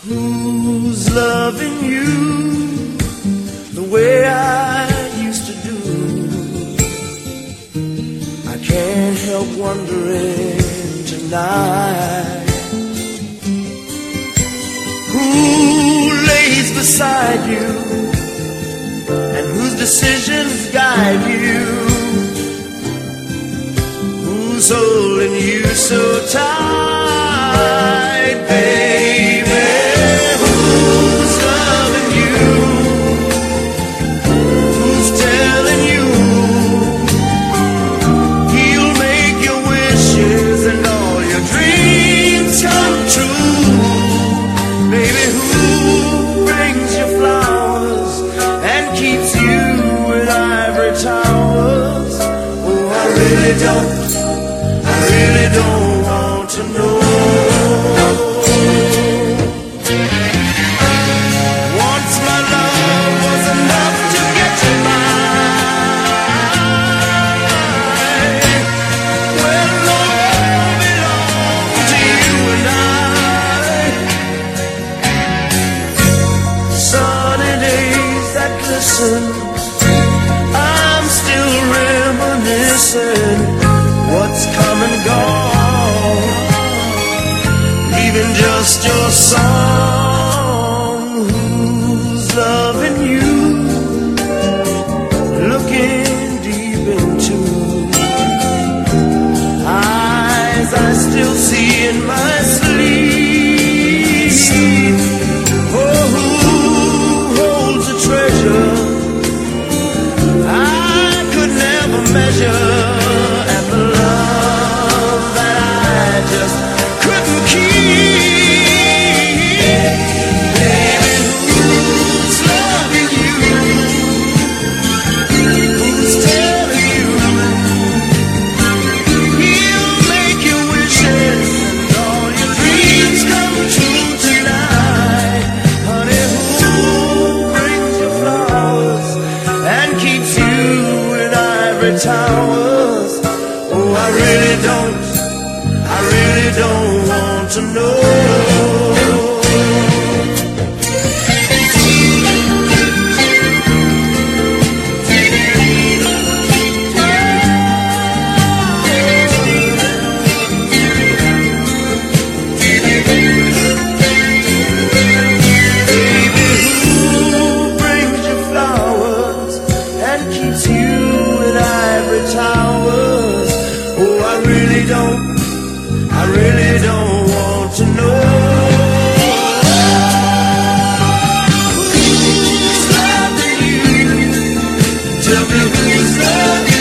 Who's loving you the way I used to do? I can't help wondering tonight. Who lays beside you and whose decisions guide you? Who's holding you so tight, baby? Who's loving you? Who's telling you he'll make your wishes and all your dreams come true? Baby, who brings you flowers and keeps you in ivory towers? Oh, I really don't want to know. Once my love was enough to get you mine. Well, love belonged to you and I. Sunny days that glisten, I'm still reminiscing. What's come and gone, leaving just your song. Who's loving you, looking deep into eyes I still see in my sleep? Oh, who holds a treasure I could never measure? Towers. Oh, I really don't want to know. Towers. Oh, I really don't want to know. Who's loving you? Tell me who's loving you.